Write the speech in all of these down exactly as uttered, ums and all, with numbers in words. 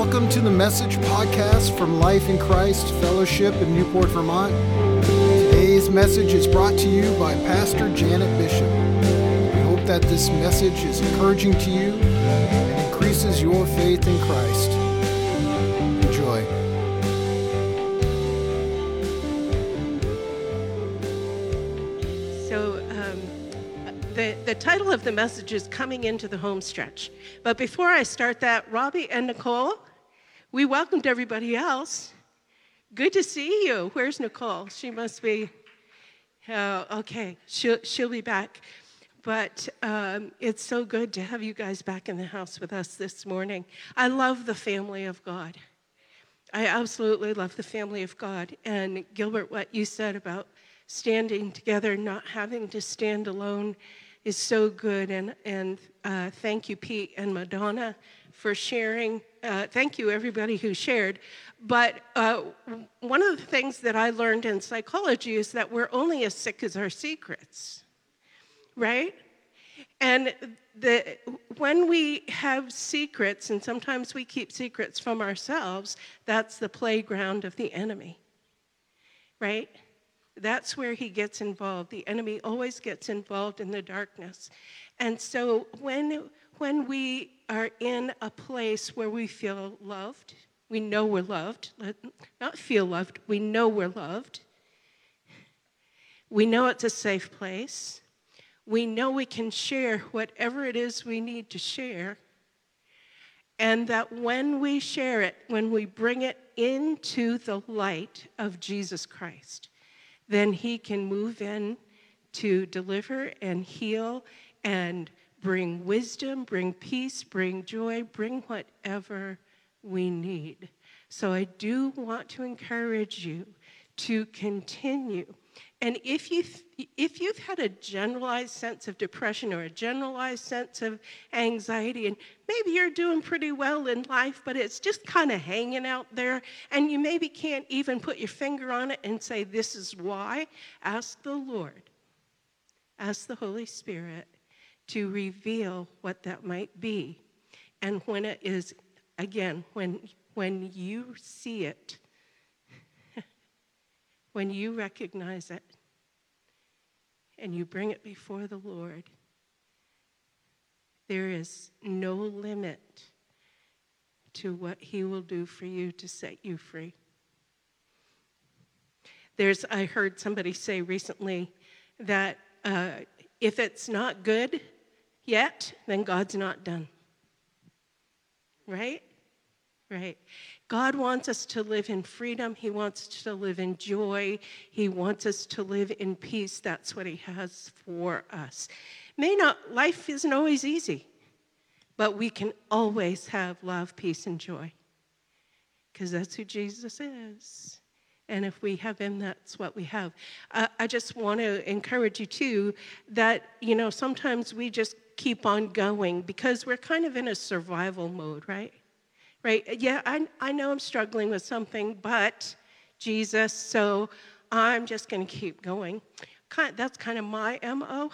Welcome to the Message Podcast from Life in Christ Fellowship in Newport, Vermont. Today's message is brought to you by Pastor Janet Bishop. We hope that this message is encouraging to you and increases your faith in Christ. Enjoy. So um, the, the title of the message is Coming into the Home Stretch. But before I start that, Robbie and Nicole, we welcomed everybody else. Good to see you. Where's Nicole? She must be, oh, okay, she'll, she'll be back. But um, it's so good to have you guys back in the house with us this morning. I love the family of God. I absolutely love the family of God. And Gilbert, what you said about standing together, not having to stand alone, is so good. And, and uh, thank you, Pete and Madonna, for sharing. Uh, thank you, everybody who shared. But uh, one of the things that I learned in psychology is that we're only as sick as our secrets, right? And the, when we have secrets, and sometimes we keep secrets from ourselves, that's the playground of the enemy, right? That's where he gets involved. The enemy always gets involved in the darkness. And so when, when we are in a place where we feel loved, we know we're loved, not feel loved, we know we're loved. We know it's a safe place. We know we can share whatever it is we need to share. And that when we share it, when we bring it into the light of Jesus Christ, then he can move in to deliver and heal and bring wisdom, bring peace, bring joy, bring whatever we need. So I do want to encourage you to continue. And if you if you've had a generalized sense of depression or a generalized sense of anxiety, and maybe you're doing pretty well in life, but it's just kind of hanging out there, and you maybe can't even put your finger on it and say, this is why, ask the Lord, ask the Holy Spirit to reveal what that might be. And when it is, again, when when you see it, when you recognize it, and you bring it before the Lord, there is no limit to what he will do for you to set you free. There's, I heard somebody say recently that uh, if it's not good yet, then God's not done. Right? Right. God wants us to live in freedom. He wants us to live in joy. He wants us to live in peace. That's what he has for us. May not, life isn't always easy, but we can always have love, peace, and joy, because that's who Jesus is. And if we have him, that's what we have. Uh, I just want to encourage you, too, that, you know, sometimes we just keep on going because we're kind of in a survival mode, right? Right? Yeah, I, I know I'm struggling with something, but Jesus, so I'm just going to keep going. Kind, that's kind of my M O.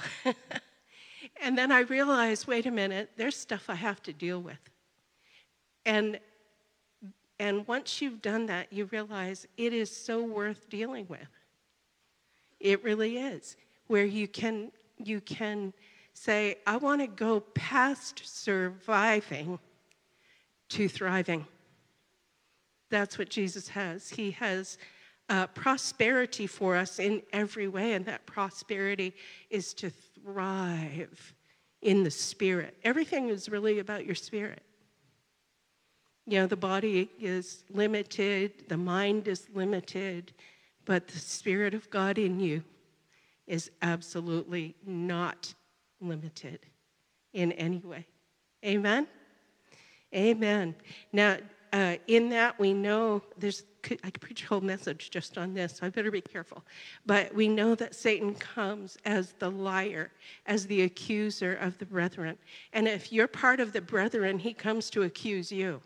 And then I realized, wait a minute, there's stuff I have to deal with. And, and once you've done that, you realize it is so worth dealing with. It really is. Where you can, you can say, I want to go past surviving to thriving. That's what Jesus has. He has uh, prosperity for us in every way, and that prosperity is to thrive in the spirit. Everything is really about your spirit. You know, the body is limited, the mind is limited, but the Spirit of God in you is absolutely not limited in any way. Amen? Amen. Now, uh, in that we know, there's, I could preach a whole message just on this, so I better be careful. But we know that Satan comes as the liar, as the accuser of the brethren. And if you're part of the brethren, he comes to accuse you,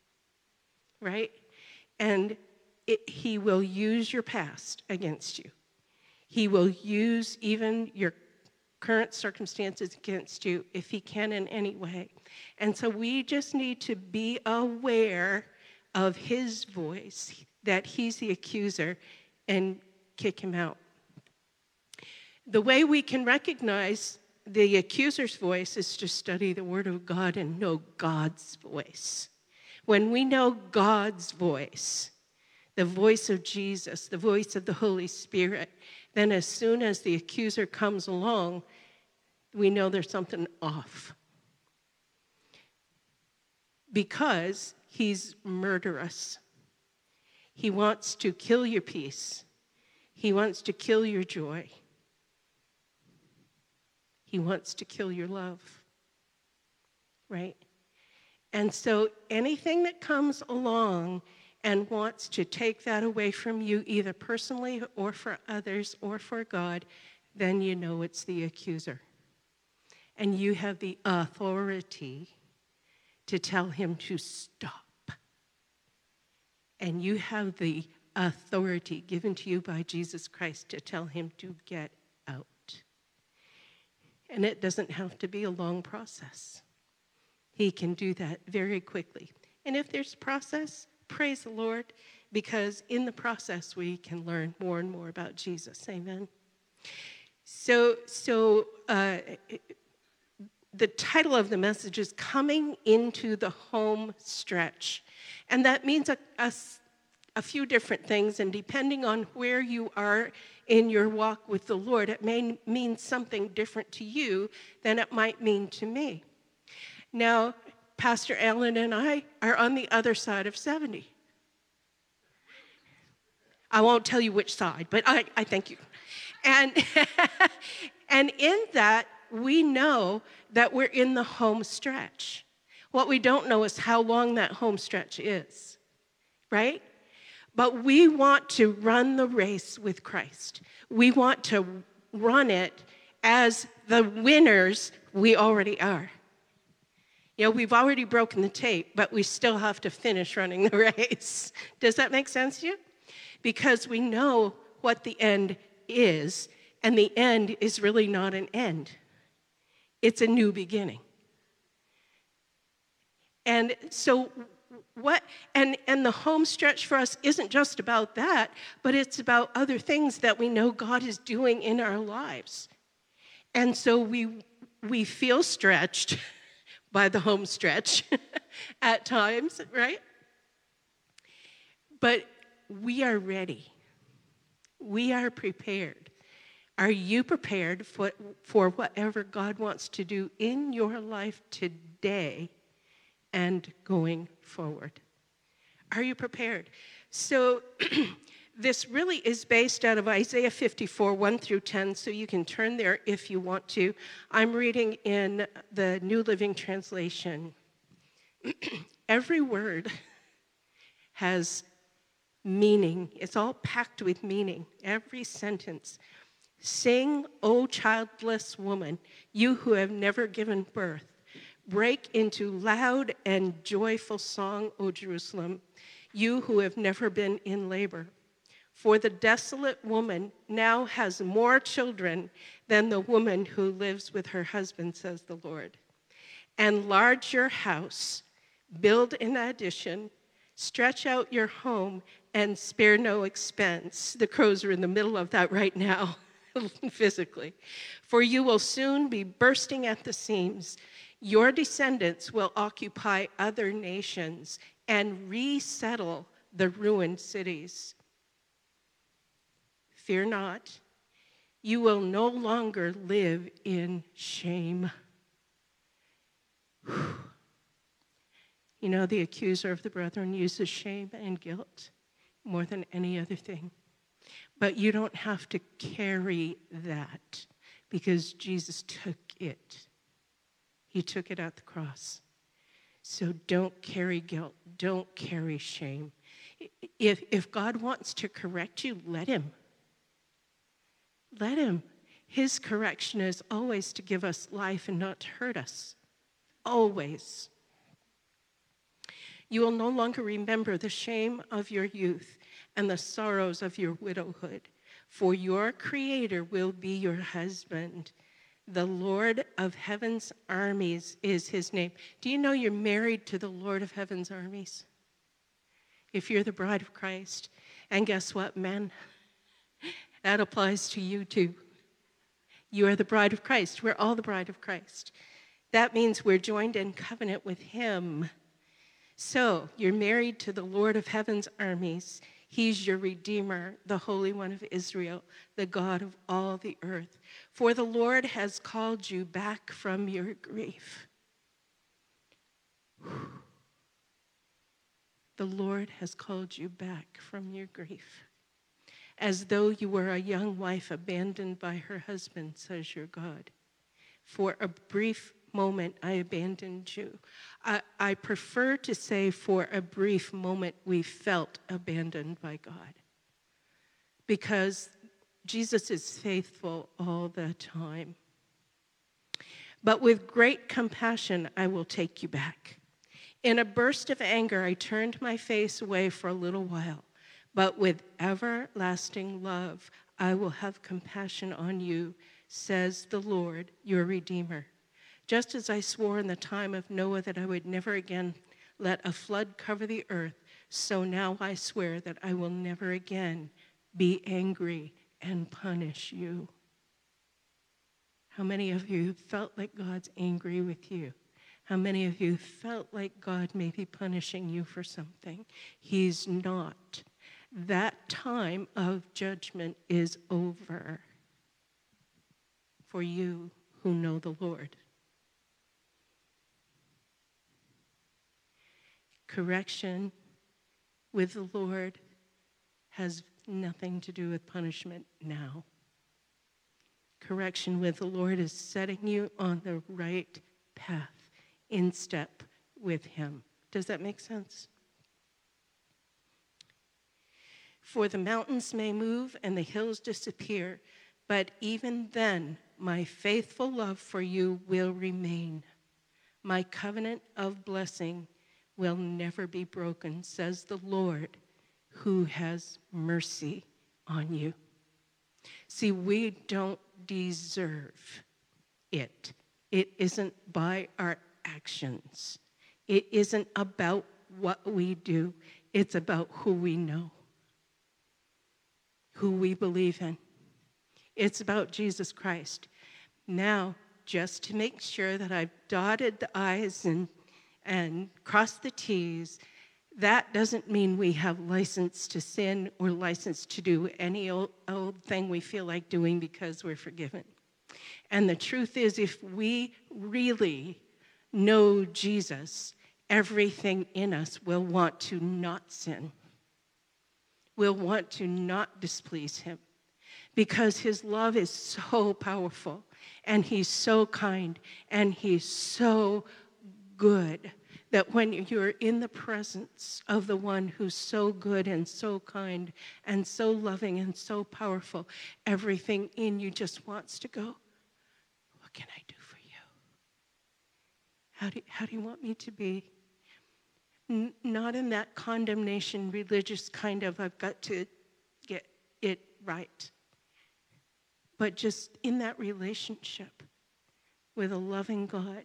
right? And it, he will use your past against you. He will use even your current circumstances against you if he can in any way. And so we just need to be aware of his voice, that he's the accuser, and kick him out. The way we can recognize the accuser's voice is to study the Word of God and know God's voice. When we know God's voice, the voice of Jesus, the voice of the Holy Spirit, then as soon as the accuser comes along, we know there's something off. Because he's murderous. He wants to kill your peace. He wants to kill your joy. He wants to kill your love, right? And so anything that comes along and wants to take that away from you, either personally or for others or for God, then you know it's the accuser. And you have the authority to tell him to stop. And you have the authority given to you by Jesus Christ to tell him to get out. And it doesn't have to be a long process. He can do that very quickly. And if there's a process, praise the Lord, because in the process we can learn more and more about Jesus. Amen. So, so uh, the title of the message is Coming into the Home Stretch. And that means a, a, a few different things, and depending on where you are in your walk with the Lord, it may mean something different to you than it might mean to me. Now, Pastor Alan and I are on the other side of seventy. I won't tell you which side, but I, I thank you. And, and in that, we know that we're in the home stretch. What we don't know is how long that home stretch is, right? But we want to run the race with Christ. We want to run it as the winners we already are. You know, we've already broken the tape, but we still have to finish running the race. Does that make sense to you? Because we know what the end is, and the end is really not an end. It's a new beginning. And so what and and the home stretch for us isn't just about that, but it's about other things that we know God is doing in our lives. And so we we feel stretched by the home stretch at times, right? But we are ready. We are prepared. Are you prepared for, for whatever God wants to do in your life today and going forward? Are you prepared? So this really is based out of Isaiah fifty-four, one through ten, so you can turn there if you want to. I'm reading in the New Living Translation. Every word has meaning. It's all packed with meaning, every sentence. Sing, O childless woman, you who have never given birth. Break into loud and joyful song, O Jerusalem, you who have never been in labor. For the desolate woman now has more children than the woman who lives with her husband, says the Lord. Enlarge your house, build an addition, stretch out your home, and spare no expense. The crows are in the middle of that right now, physically. For you will soon be bursting at the seams. Your descendants will occupy other nations and resettle the ruined cities. Fear not, you will no longer live in shame. Whew. You know, the accuser of the brethren uses shame and guilt more than any other thing. But you don't have to carry that because Jesus took it. He took it at the cross. So don't carry guilt. Don't carry shame. If, if God wants to correct you, let him. Let him. His correction is always to give us life and not to hurt us. Always. You will no longer remember the shame of your youth and the sorrows of your widowhood, for your Creator will be your husband. The Lord of heaven's armies is his name. Do you know you're married to the Lord of heaven's armies? if you're the bride of Christ. And guess what, men? That applies to you too. You are the bride of Christ. We're all the bride of Christ. That means we're joined in covenant with him. So you're married to the Lord of heaven's armies. He's your Redeemer, the Holy One of Israel, the God of all the earth. For the Lord has called you back from your grief. The Lord has called you back from your grief, as though you were a young wife abandoned by her husband, says your God. For a brief moment I abandoned you. I, I prefer to say for a brief moment we felt abandoned by God, because Jesus is faithful all the time. But with great compassion I will take you back. In a burst of anger I turned my face away for a little while, but with everlasting love I will have compassion on you, says the Lord, your Redeemer. Just as I swore in the time of Noah that I would never again let a flood cover the earth, so now I swear that I will never again be angry and punish you. How many of you felt like God's angry with you? How many of you felt like God may be punishing you for something? He's not. That time of judgment is over for you who know the Lord. Correction with the Lord has nothing to do with punishment now. Correction with the Lord is setting you on the right path, in step with him. Does that make sense? For the mountains may move and the hills disappear, but even then my faithful love for you will remain. My covenant of blessing will never be broken, says the Lord, who has mercy on you. See, we don't deserve it. It isn't by our actions. It isn't about what we do. It's about who we know, who we believe in. It's about Jesus Christ. Now, just to make sure that I've dotted the I's and, and crossed the T's, that doesn't mean we have license to sin or license to do any old, old thing we feel like doing because we're forgiven. And the truth is, if we really know Jesus, everything in us will want to not sin. Will want to not displease him, because his love is so powerful, and he's so kind, and he's so good, that when you're in the presence of the one who's so good and so kind and so loving and so powerful, everything in you just wants to go, what can I do for you? How do, how do you want me to be? N- not in that condemnation, religious kind of, I've got to get it right, but just in that relationship with a loving God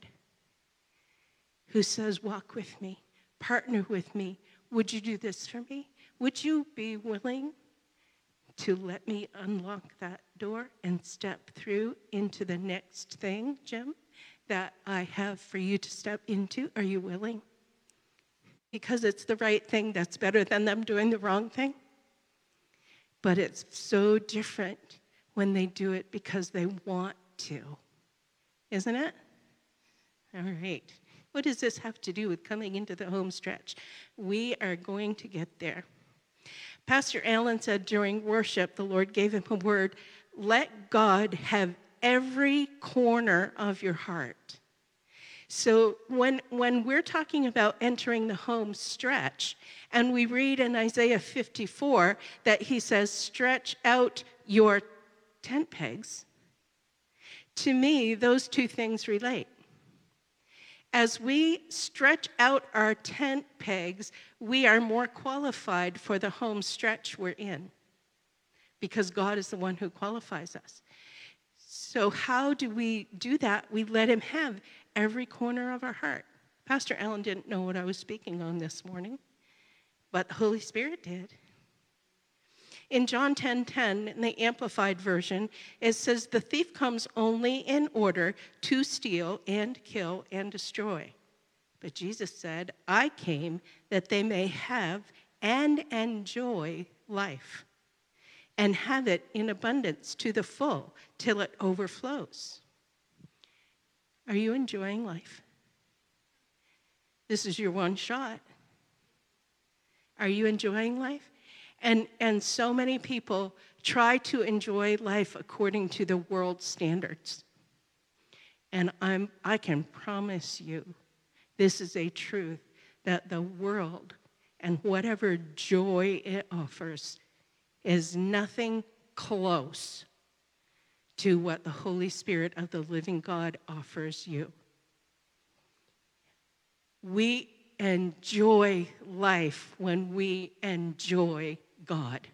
who says, walk with me, partner with me. Would you do this for me? Would you be willing to let me unlock that door and step through into the next thing, Jim, that I have for you to step into? Are you willing? Because it's the right thing. That's better than them doing the wrong thing. But it's so different when they do it because they want to. Isn't it? All right. What does this have to do with coming into the home stretch? We are going to get there. Pastor Allen said during worship, the Lord gave him a word, let God have every corner of your heart. So when, when we're talking about entering the home stretch, and we read in Isaiah fifty-four that he says, stretch out your tent pegs, to me, those two things relate. As we stretch out our tent pegs, we are more qualified for the home stretch we're in, because God is the one who qualifies us. So how do we do that? We let him have every corner of our heart. Pastor Allen didn't know what I was speaking on this morning, but the Holy Spirit did. In John ten ten, in the Amplified Version, it says, the thief comes only in order to steal and kill and destroy. But Jesus said, I came that they may have and enjoy life, and have it in abundance to the full till it overflows. Are you enjoying life? This is your one shot. Are you enjoying life? And, and so many people try to enjoy life according to the world's standards. And I'm, I can promise you, this is a truth, that the world and whatever joy it offers is nothing close to what the Holy Spirit of the living God offers you. We enjoy life when we enjoy God.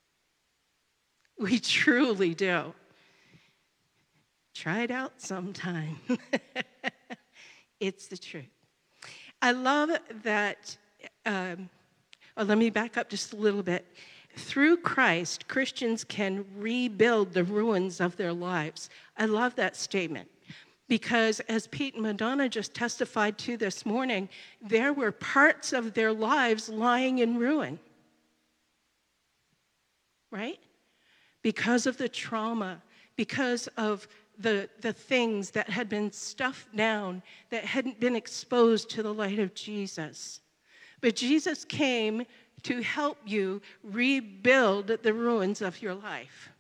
We truly do. Try it out sometime. It's the truth. I love that, um, oh, let me back up just a little bit. Through Christ, Christians can rebuild the ruins of their lives. I love that statement because, as Pete and Madonna just testified to this morning, there were parts of their lives lying in ruin, right? Because of the trauma, because of the, the things that had been stuffed down, that hadn't been exposed to the light of Jesus. But Jesus came to help you rebuild the ruins of your life.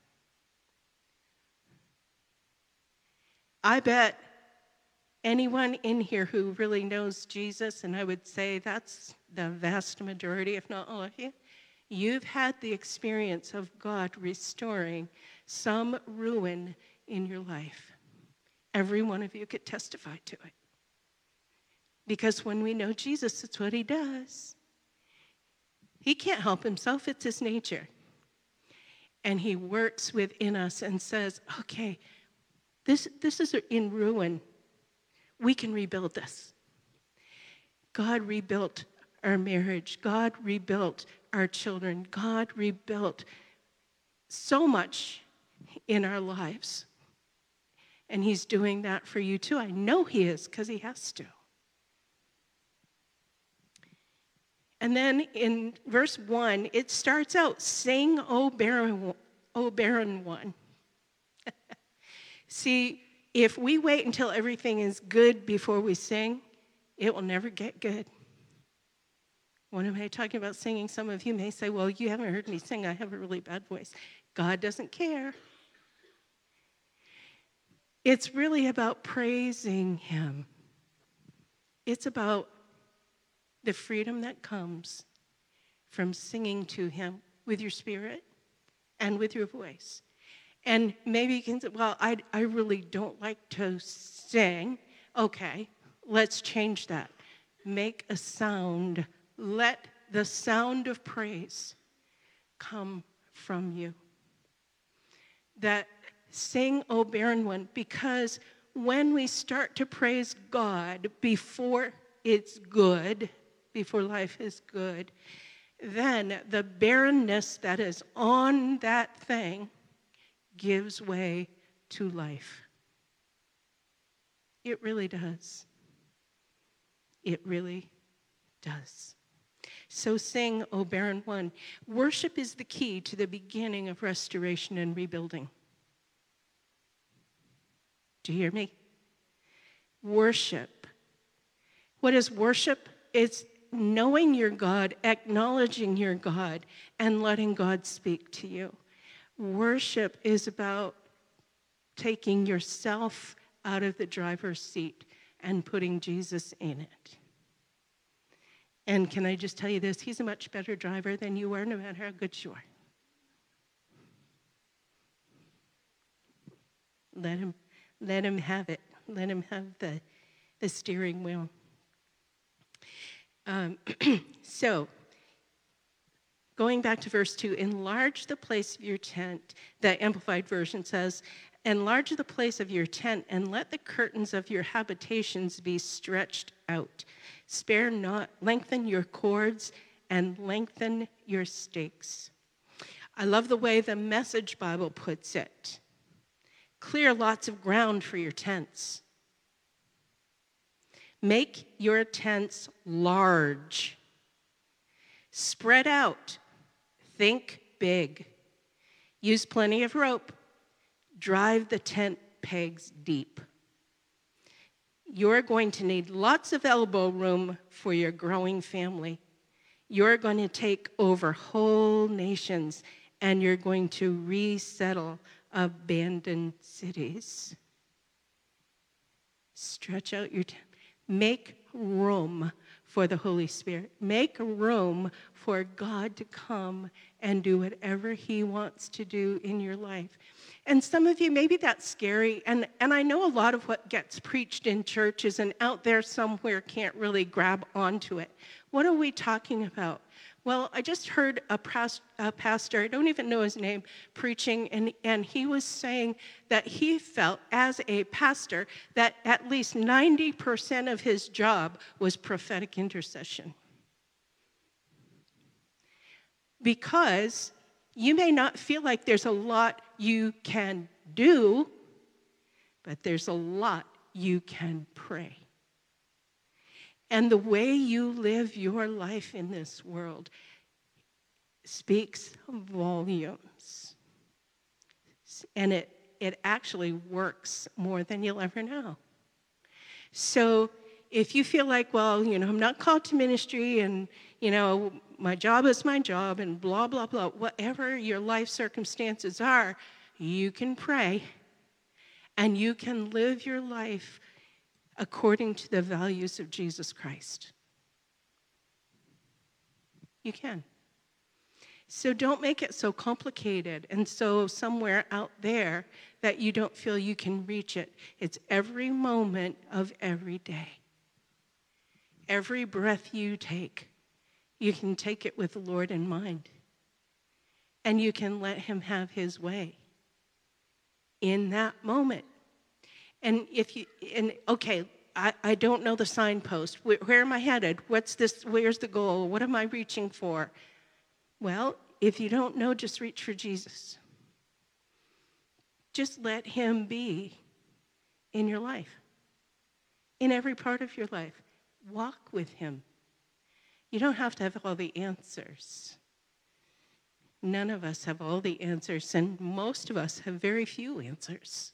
I bet anyone in here who really knows Jesus, and I would say that's the vast majority, if not all of you, you've had the experience of God restoring some ruin in your life. Every one of you could testify to it. Because when we know Jesus, it's what he does. He can't help himself, it's his nature. And he works within us and says, okay, this, this is in ruin. We can rebuild this. God rebuilt our marriage. God rebuilt our children. God rebuilt so much in our lives. And he's doing that for you too. I know he is because he has to. And then in verse one, it starts out, sing, O barren, O barren one. See, if we wait until everything is good before we sing, it will never get good. When am I talking about singing? Some of you may say, well, you haven't heard me sing. I have a really bad voice. God doesn't care. It's really about praising him. It's about the freedom that comes from singing to him with your spirit and with your voice. And maybe you can say, well, I, I really don't like to sing. Okay, let's change that. Make a sound. Let the sound of praise come from you. That sing, O barren one, because when we start to praise God before it's good, before life is good, then the barrenness that is on that thing gives way to life. It really does. It really does. So sing, O barren one. Worship is the key to the beginning of restoration and rebuilding. Do you hear me? Worship. What is worship? It's knowing your God, acknowledging your God, and letting God speak to you. Worship is about taking yourself out of the driver's seat and putting Jesus in it. And can I just tell you this? He's a much better driver than you are, no matter how good you are. Let him, let him have it. Let him have the, the steering wheel. Um, so, going back to verse two, enlarge the place of your tent. The Amplified Version says, enlarge the place of your tent and let the curtains of your habitations be stretched out. Spare not, lengthen your cords and lengthen your stakes. I love the way the Message Bible puts it. Clear lots of ground for your tents. Make your tents large. Spread out. Think big. Use plenty of rope. Drive the tent pegs deep. You're going to need lots of elbow room for your growing family. You're going to take over whole nations, and you're going to resettle abandoned cities. Stretch out your tent. Make room for the Holy Spirit. Make room for God to come and do whatever he wants to do in your life. And some of you, maybe that's scary. And, and I know a lot of what gets preached in churches and out there somewhere can't really grab onto it. What are we talking about? Well, I just heard a, past, a pastor, I don't even know his name, preaching, and, and he was saying that he felt, as a pastor, that at least ninety percent of his job was prophetic intercession. Because you may not feel like there's a lot you can do, but there's a lot you can pray. And the way you live your life in this world speaks volumes. And it, it actually works more than you'll ever know. So if you feel like, well, you know, I'm not called to ministry and, you know, my job is my job and blah, blah, blah, whatever your life circumstances are, you can pray and you can live your life according to the values of Jesus Christ. You can. So don't make it so complicated and so somewhere out there that you don't feel you can reach it. It's every moment of every day. Every breath you take, you can take it with the Lord in mind. And you can let him have his way in that moment. And if you, and okay, I, I don't know the signpost. Where, where am I headed? What's this? Where's the goal? What am I reaching for? Well, if you don't know, just reach for Jesus. Just let him be in your life, in every part of your life. Walk with him. You don't have to have all the answers. None of us have all the answers, and most of us have very few answers.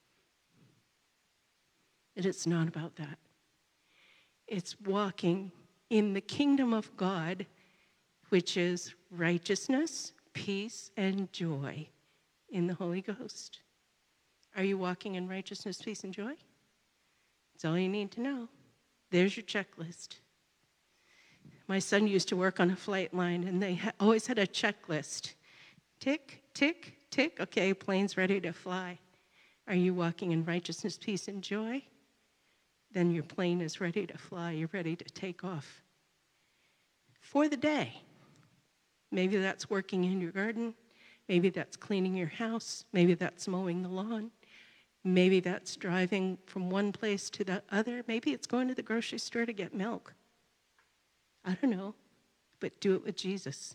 And it's not about that. It's walking in the kingdom of God, which is righteousness, peace, and joy in the Holy Ghost. Are you walking in righteousness, peace, and joy? That's all you need to know. There's your checklist. My son used to work on a flight line, and they ha- always had a checklist. Tick, tick, tick. Okay, plane's ready to fly. Are you walking in righteousness, peace, and joy? Then your plane is ready to fly. You're ready to take off for the day. Maybe that's working in your garden. Maybe that's cleaning your house. Maybe that's mowing the lawn. Maybe that's driving from one place to the other. Maybe it's going to the grocery store to get milk. I don't know, but do it with Jesus.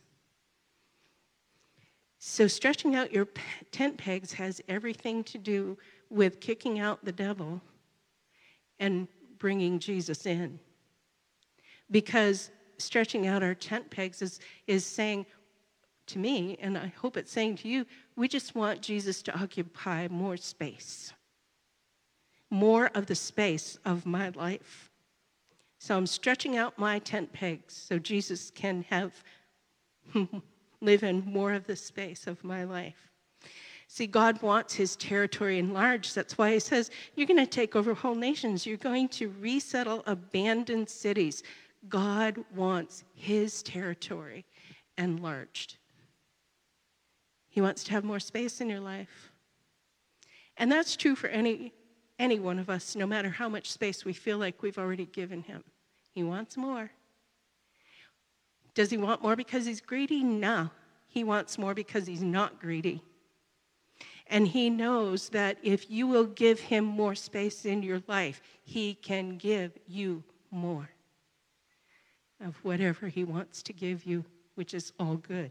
So stretching out your tent pegs has everything to do with kicking out the devil and bringing Jesus in. Because stretching out our tent pegs is, is saying to me, and I hope it's saying to you, we just want Jesus to occupy more space. More of the space of my life. So I'm stretching out my tent pegs so Jesus can have, live in more of the space of my life. See, God wants his territory enlarged. That's why he says, you're going to take over whole nations. You're going to resettle abandoned cities. God wants his territory enlarged. He wants to have more space in your life. And that's true for any, any one of us, no matter how much space we feel like we've already given him. He wants more. Does he want more because he's greedy? No. He wants more because he's not greedy. And he knows that if you will give him more space in your life, he can give you more. of whatever he wants to give you, which is all good.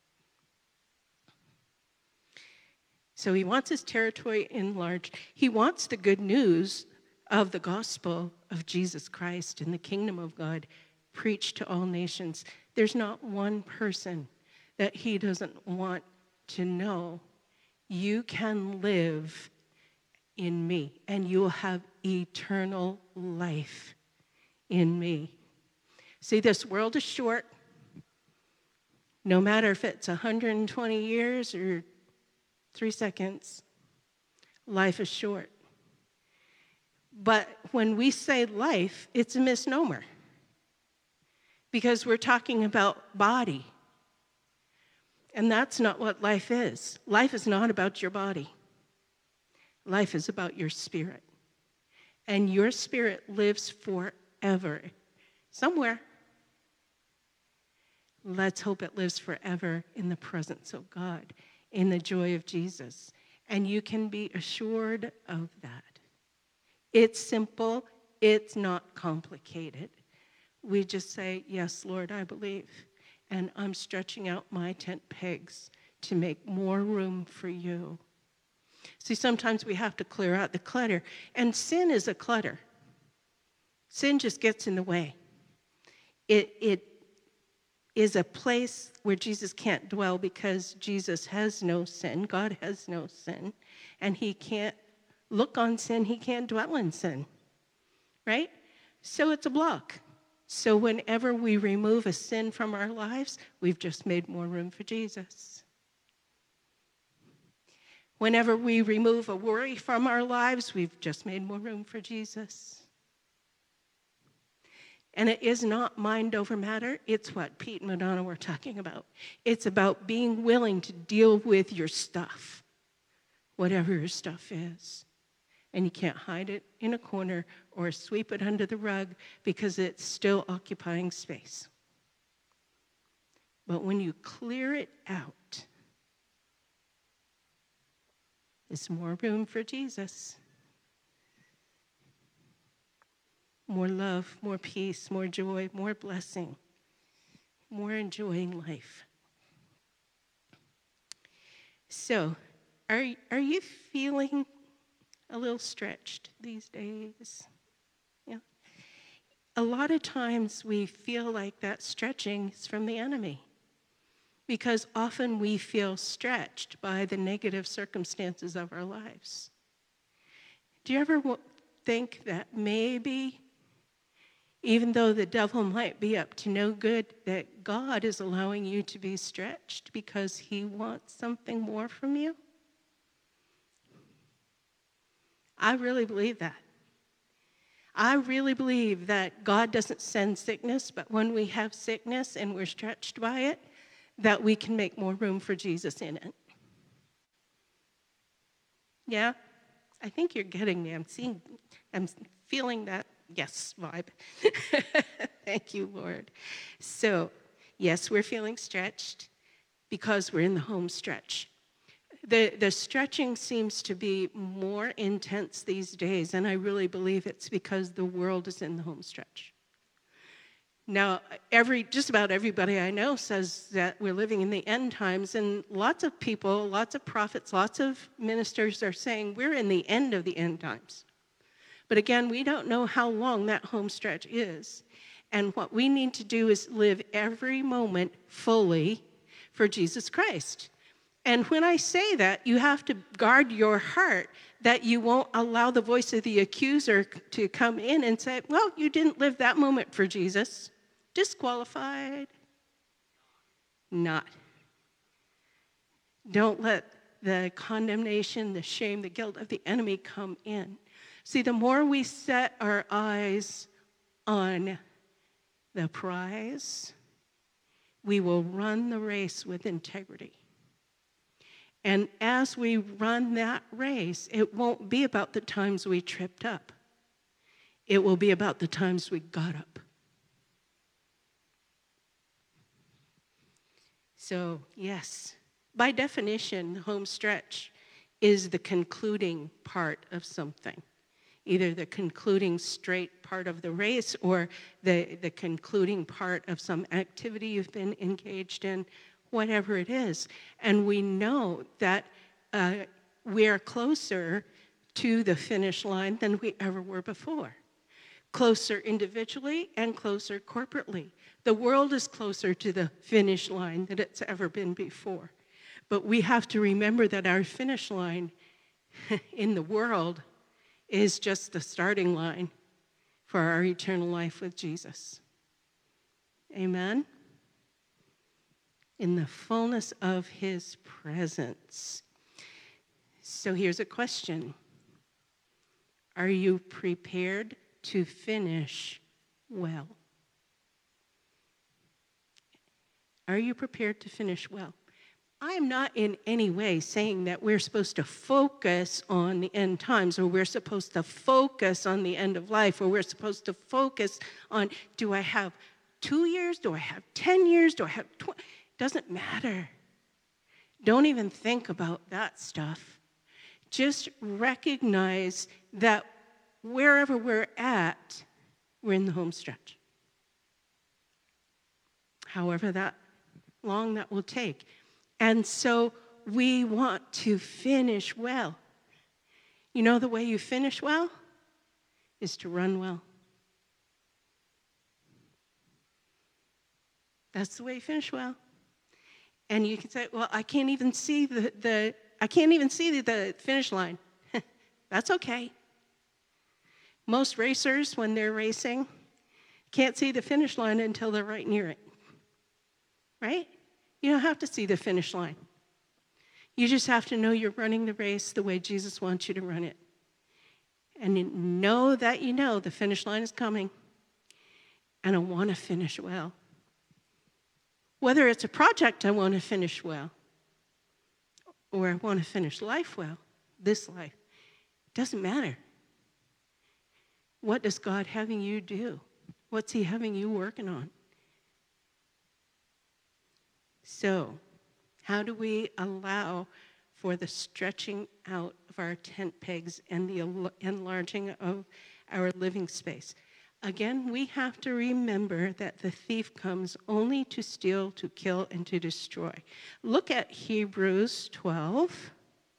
So he wants his territory enlarged. He wants the good news of the gospel of Jesus Christ and the kingdom of God preached to all nations. There's not one person that he doesn't want to know, you can live in me and you will have eternal life in me. See, this world is short. No matter if it's one hundred twenty years or three seconds, life is short. But when we say life, it's a misnomer because we're talking about body. And that's not what life is. Life is not about your body. Life is about your spirit. And your spirit lives forever. Somewhere. Let's hope it lives forever in the presence of God, in the joy of Jesus. And you can be assured of that. It's simple. It's not complicated. We just say, yes, Lord, I believe. And I'm stretching out my tent pegs to make more room for you. See, sometimes we have to clear out the clutter. And sin is a clutter. Sin just gets in the way. It, it is a place where Jesus can't dwell because Jesus has no sin. God has no sin. And he can't look on sin. He can't dwell in sin. Right? So it's a block. So whenever we remove a sin from our lives, we've just made more room for Jesus. Whenever we remove a worry from our lives, we've just made more room for Jesus. And it is not mind over matter. It's what Pete and Madonna were talking about. It's about being willing to deal with your stuff, whatever your stuff is. And you can't hide it in a corner or sweep it under the rug because it's still occupying space. But when you clear it out, there's more room for Jesus. More love, more peace, more joy, more blessing, more enjoying life. So, are, are you feeling a little stretched these days? Yeah. A lot of times we feel like that stretching is from the enemy because often we feel stretched by the negative circumstances of our lives. Do you ever think that maybe, even though the devil might be up to no good, that God is allowing you to be stretched because he wants something more from you? I really believe that. I really believe that God doesn't send sickness, but when we have sickness and we're stretched by it, that we can make more room for Jesus in it. Yeah? I think you're getting me. I'm seeing, I'm feeling that yes vibe. Thank you, Lord. So, yes, we're feeling stretched because we're in the home stretch. The, the stretching seems to be more intense these days, and I really believe it's because the world is in the home stretch. Now, every just about everybody I know says that we're living in the end times, and lots of people, lots of prophets, lots of ministers are saying we're in the end of the end times. But again, we don't know how long that home stretch is. And what we need to do is live every moment fully for Jesus Christ. And when I say that, you have to guard your heart that you won't allow the voice of the accuser to come in and say, well, you didn't live that moment for Jesus. Disqualified. Not. Don't let the condemnation, the shame, the guilt of the enemy come in. See, the more we set our eyes on the prize, we will run the race with integrity. And as we run that race, it won't be about the times we tripped up. It will be about the times we got up. So, yes, by definition, the home stretch is the concluding part of something. either the concluding straight part of the race or the, the concluding part of some activity you've been engaged in, whatever it is. And we know that uh, we are closer to the finish line than we ever were before. Closer individually and closer corporately. The world is closer to the finish line than it's ever been before. But we have to remember that our finish line in the world is just the starting line for our eternal life with Jesus. Amen? In the fullness of his presence. So here's a question. Are you prepared to finish well? Are you prepared to finish well? I am not in any way saying that we're supposed to focus on the end times, or we're supposed to focus on the end of life, or we're supposed to focus on, do I have two years? Do I have ten years? Do I have twenty? Doesn't matter. Don't even think about that stuff. Just recognize that wherever we're at, we're in the home stretch. However that long that will take. And so we want to finish well. You know the way you finish well is to run well. That's the way you finish well. And you can say, well, I can't even see the, the I can't even see the, the finish line. That's okay. Most racers, when they're racing, can't see the finish line until they're right near it. Right? You don't have to see the finish line. You just have to know you're running the race the way Jesus wants you to run it. And you know that you know the finish line is coming. And I want to finish well. Whether it's a project I want to finish well, or I want to finish life well, this life, doesn't matter. What does God having you do? What's he having you working on? So, how do we allow for the stretching out of our tent pegs and the enlarging of our living space? Again, we have to remember that the thief comes only to steal, to kill, and to destroy. Look at Hebrews twelve.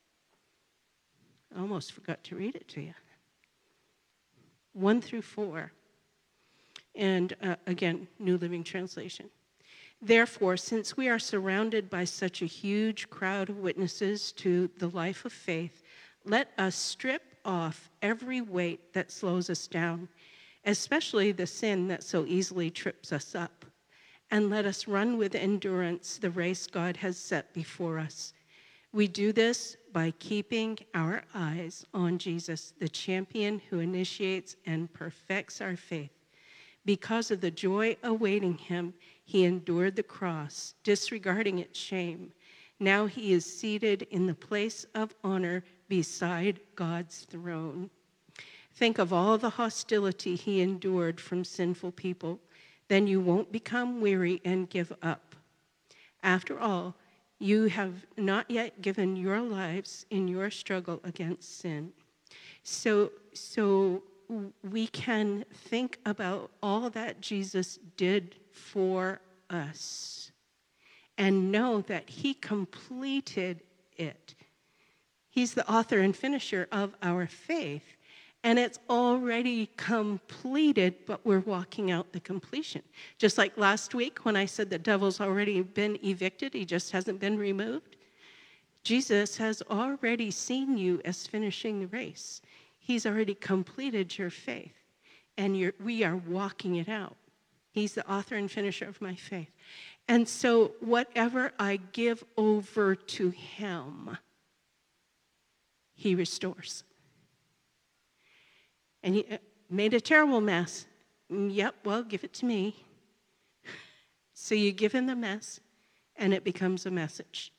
I almost forgot to read it to you. one through four. And uh, again, New Living Translation. Therefore, since we are surrounded by such a huge crowd of witnesses to the life of faith, let us strip off every weight that slows us down, especially the sin that so easily trips us up, and let us run with endurance the race God has set before us. We do this by keeping our eyes on Jesus, the champion who initiates and perfects our faith. Because of the joy awaiting him, he endured the cross, disregarding its shame. Now he is seated in the place of honor beside God's throne. Think of all the hostility he endured from sinful people. Then you won't become weary and give up. After all, you have not yet given your lives in your struggle against sin. So, so we can think about all that Jesus did for us and know that he completed it. He's the author and finisher of our faith, and it's already completed, but we're walking out the completion. Just like last week when I said the devil's already been evicted, he just hasn't been removed. Jesus has already seen you as finishing the race. He's already completed your faith, and you're, we are walking it out. He's the author and finisher of my faith. And so whatever I give over to him, he restores. And he made a terrible mess. Yep, well, give it to me. So you give him the mess, and it becomes a message.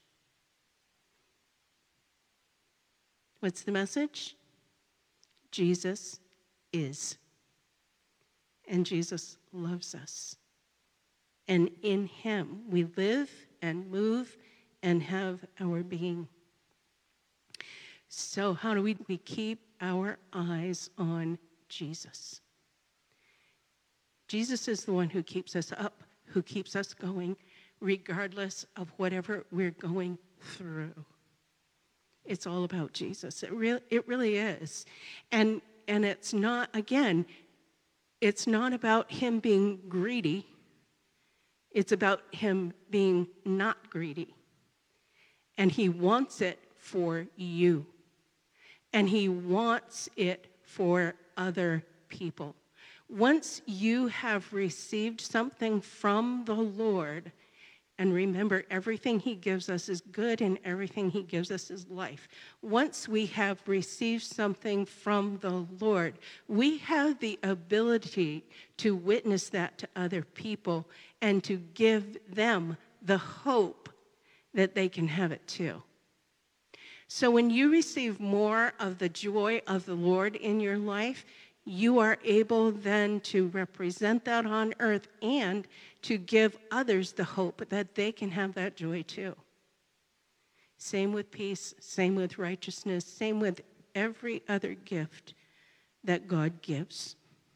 What's the message? Jesus is. And Jesus loves us. And in him we live and move and have our being. So how do we, we keep our eyes on Jesus? Jesus is the one who keeps us up, who keeps us going, regardless of whatever we're going through. It's all about Jesus. It, re- it really is. And, and it's not, again, it's not about him being greedy. It's about him being not greedy. And he wants it for you. And he wants it for other people. Once you have received something from the Lord, and remember, everything he gives us is good and everything he gives us is life. Once we have received something from the Lord, we have the ability to witness that to other people and to give them the hope that they can have it too. So when you receive more of the joy of the Lord in your life, you are able then to represent that on earth and to give others the hope that they can have that joy too. Same with peace, same with righteousness, same with every other gift that God gives.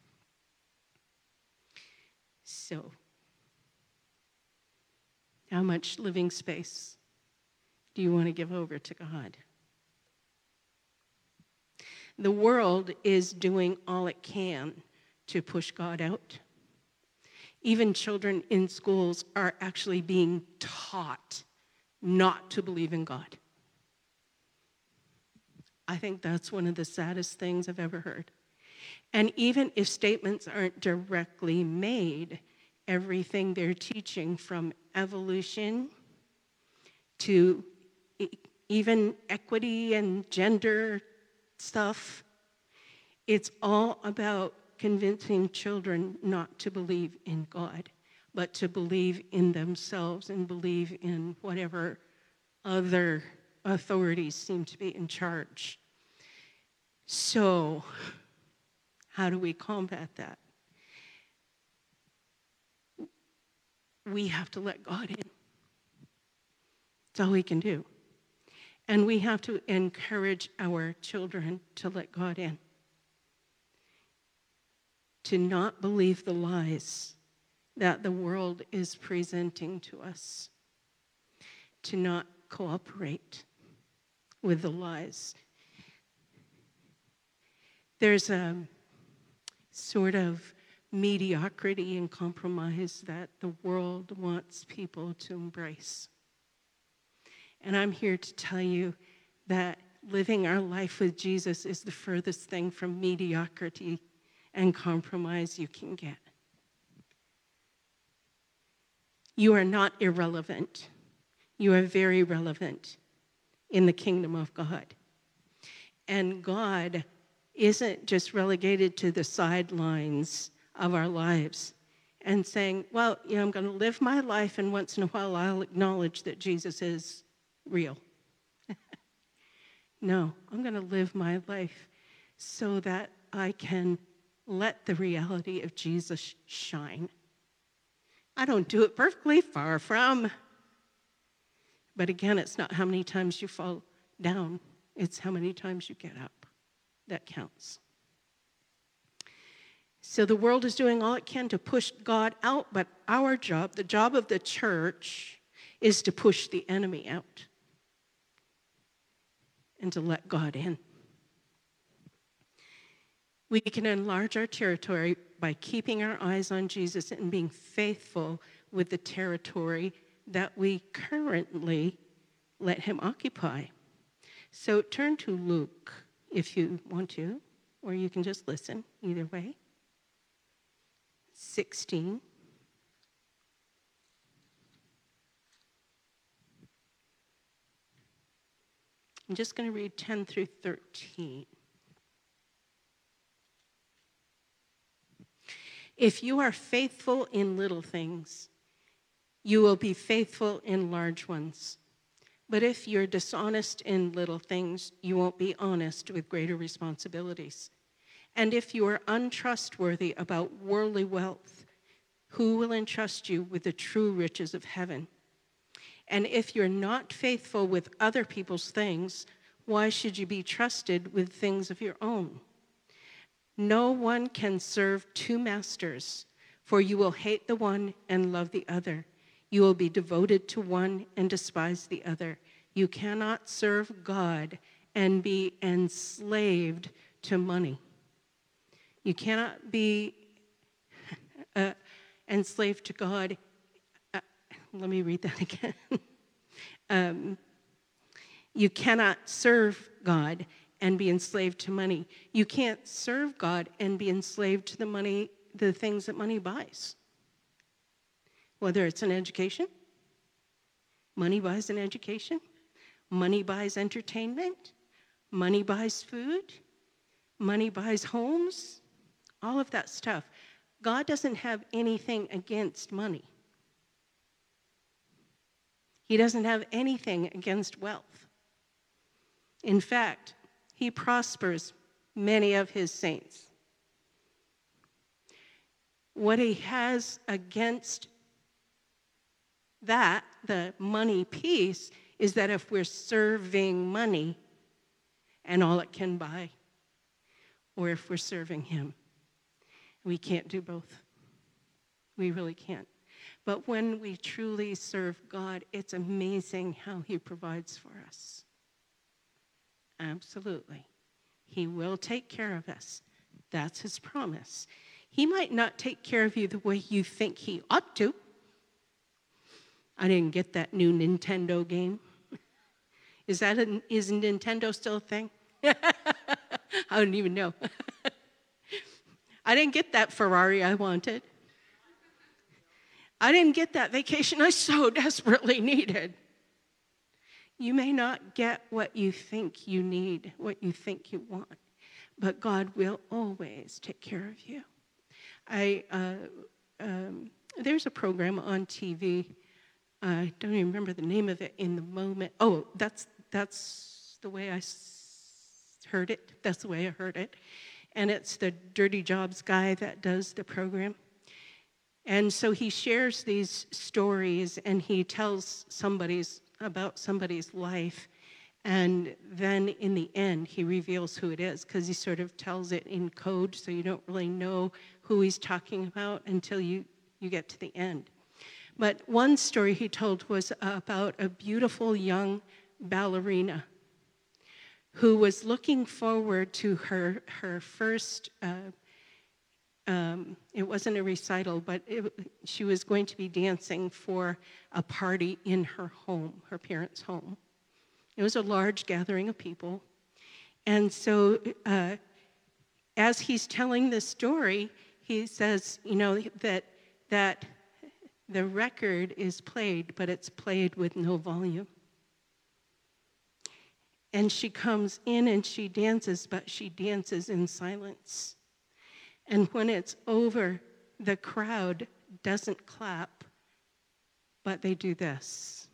So, how much living space do you want to give over to God? The world is doing all it can to push God out. Even children in schools are actually being taught not to believe in God. I think that's one of the saddest things I've ever heard. And even if statements aren't directly made, everything they're teaching from evolution to even equity and gender stuff, it's all about convincing children not to believe in God, but to believe in themselves and believe in whatever other authorities seem to be in charge. So, how do we combat that? We have to let God in. That's all we can do. And we have to encourage our children to let God in. To not believe the lies that the world is presenting to us. To not cooperate with the lies. There's a sort of mediocrity and compromise that the world wants people to embrace. And I'm here to tell you that living our life with Jesus is the furthest thing from mediocrity and compromise you can get. You are not irrelevant. You are very relevant in the kingdom of God. And God isn't just relegated to the sidelines of our lives and saying, well, you know, I'm going to live my life and once in a while I'll acknowledge that Jesus is real. No, I'm going to live my life so that I can let the reality of Jesus shine. I don't do it perfectly, far from. But again, it's not how many times you fall down, it's how many times you get up that counts. So the world is doing all it can to push God out, but our job, the job of the church, is to push the enemy out and to let God in. We can enlarge our territory by keeping our eyes on Jesus and being faithful with the territory that we currently let him occupy. So turn to Luke if you want to, or you can just listen, either way. sixteen. I'm just going to read ten through thirteen. If you are faithful in little things, you will be faithful in large ones. But if you're dishonest in little things, you won't be honest with greater responsibilities. And if you are untrustworthy about worldly wealth, who will entrust you with the true riches of heaven? And if you're not faithful with other people's things, Why should you be trusted with things of your own? No one can serve two masters, for you will hate the one and love the other. You will be devoted to one and despise the other. You cannot serve God and be enslaved to money. You cannot be uh, enslaved to God. Uh, let me read that again. um, you cannot serve God and be enslaved to money. You can't serve God and be enslaved to the money, the things that money buys. Whether it's an education, money buys an education, money buys entertainment, money buys food, money buys homes, all of that stuff. God doesn't have anything against money. He doesn't have anything against wealth. In fact, he prospers many of his saints. What he has against that, the money piece, is that if we're serving money and all it can buy, or if we're serving him, we can't do both. We really can't. But when we truly serve God, it's amazing how he provides for us. Absolutely. He will take care of us. That's his promise. He might not take care of you the way you think he ought to. I didn't get that new Nintendo game. Is that a, is Nintendo still a thing? I don't even know. I didn't get that Ferrari I wanted. I didn't get that vacation I so desperately needed. You may not get what you think you need, what you think you want, but God will always take care of you. I uh, um, there's a program on T V. I don't even remember the name of it in the moment. Oh, that's that's the way I heard it. That's the way I heard it. And it's the Dirty Jobs guy that does the program. And so he shares these stories, and he tells somebody's about somebody's life. And then in the end, he reveals who it is, because he sort of tells it in code, so you don't really know who he's talking about until you, you get to the end. But one story he told was about a beautiful young ballerina who was looking forward to her, her first, uh, um, it wasn't a recital, but it, she was going to be dancing for a party in her home, her parents' home. It was a large gathering of people. And so uh, as he's telling this story, he says, you know, that that the record is played, but it's played with no volume. And she comes in and she dances, but she dances in silence. And when it's over, the crowd doesn't clap, but they do this.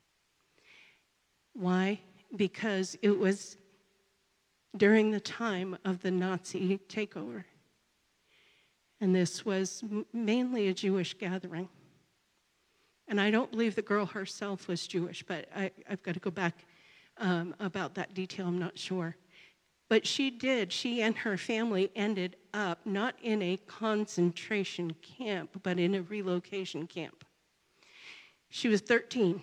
Why? Because it was during the time of the Nazi takeover. And this was mainly a Jewish gathering. And I don't believe the girl herself was Jewish, but I, I've got to go back um, about that detail, I'm not sure. But she did, she and her family ended up not in a concentration camp, but in a relocation camp. She was thirteen.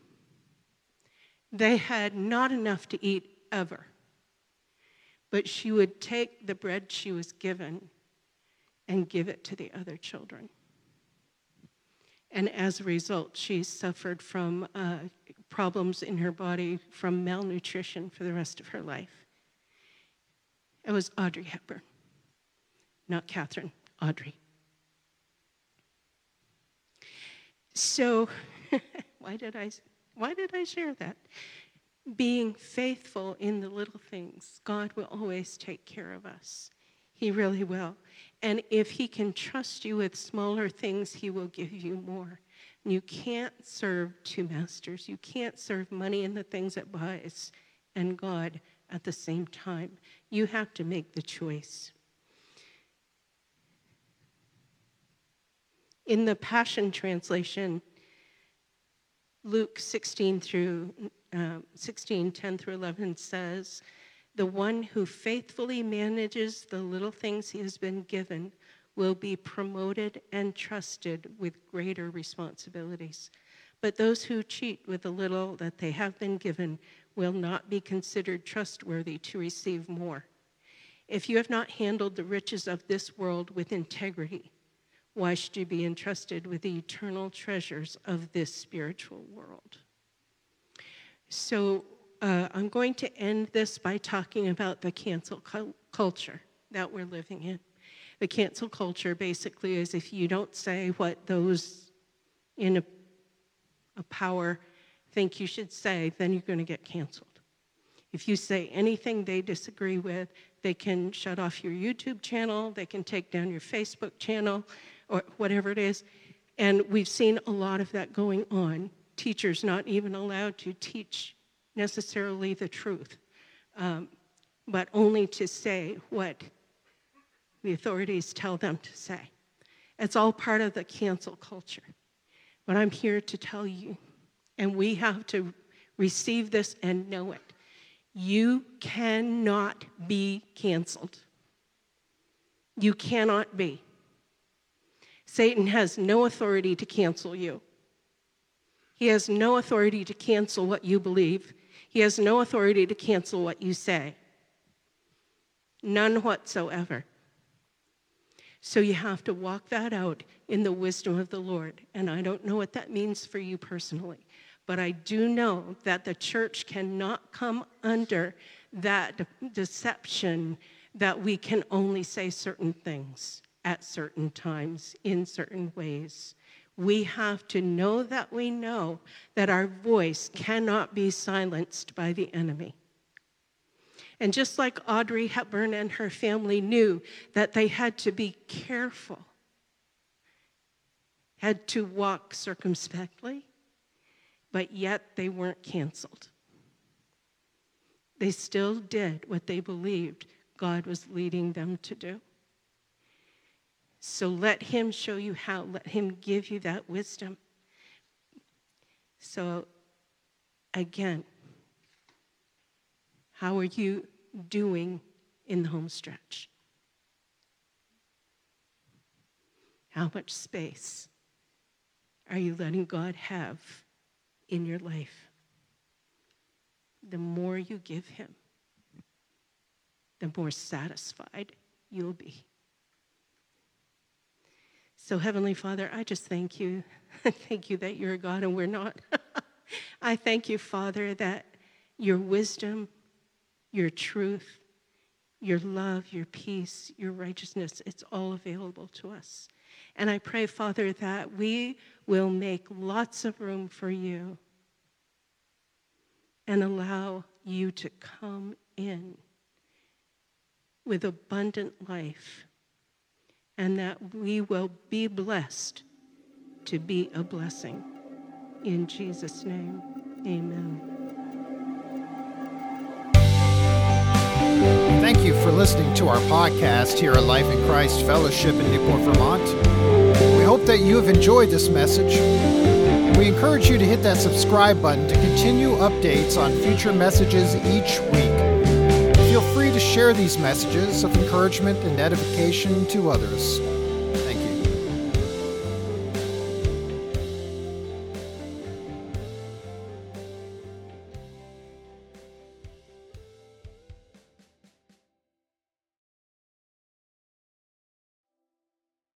They had not enough to eat ever. But she would take the bread she was given and give it to the other children. And as a result, she suffered from uh, problems in her body from malnutrition for the rest of her life. It was Audrey Hepburn, not Catherine, Audrey. So, why did I, why did I share that? Being faithful in the little things, God will always take care of us. He really will. And if he can trust you with smaller things, he will give you more. And you can't serve two masters. You can't serve money and the things it buys and God at the same time. You have to make the choice. In the Passion Translation, Luke sixteen through um, sixteen, ten through eleven says, "The one who faithfully manages the little things he has been given will be promoted and trusted with greater responsibilities. But those who cheat with the little that they have been given will not be considered trustworthy to receive more. If you have not handled the riches of this world with integrity, why should you be entrusted with the eternal treasures of this spiritual world?" So uh, I'm going to end this by talking about the cancel cu- culture that we're living in. The cancel culture basically is if you don't say what those in a, a power think you should say, then you're going to get canceled. If you say anything they disagree with, they can shut off your YouTube channel, they can take down your Facebook channel, or whatever it is. And we've seen a lot of that going on. Teachers not even allowed to teach necessarily the truth, um, but only to say what the authorities tell them to say. It's all part of the cancel culture. But I'm here to tell you, and we have to receive this and know it. You cannot be canceled. You cannot be. Satan has no authority to cancel you. He has no authority to cancel what you believe. He has no authority to cancel what you say. None whatsoever. So you have to walk that out in the wisdom of the Lord. And I don't know what that means for you personally, but I do know that the church cannot come under that de- deception that we can only say certain things at certain times in certain ways. We have to know that we know that our voice cannot be silenced by the enemy. And just like Audrey Hepburn and her family knew that they had to be careful, had to walk circumspectly, but yet they weren't canceled. They still did what they believed God was leading them to do. So let him show you how. Let him give you that wisdom. So again, how are you doing in the home stretch? How much space are you letting God have in your life? The more you give him, the more satisfied you'll be. So, Heavenly Father, I just thank you. Thank you that you're a God and we're not. I thank you, Father, that your wisdom, your truth, your love, your peace, your righteousness, it's all available to us. And I pray, Father, that we will make lots of room for you and allow you to come in with abundant life, and that we will be blessed to be a blessing. In Jesus' name, amen. Thank you for listening to our podcast here at Life in Christ Fellowship in Newport, Vermont. We hope that you have enjoyed this message. We encourage you to hit that subscribe button to continue updates on future messages each week. Feel free to share these messages of encouragement and edification to others. Thank you.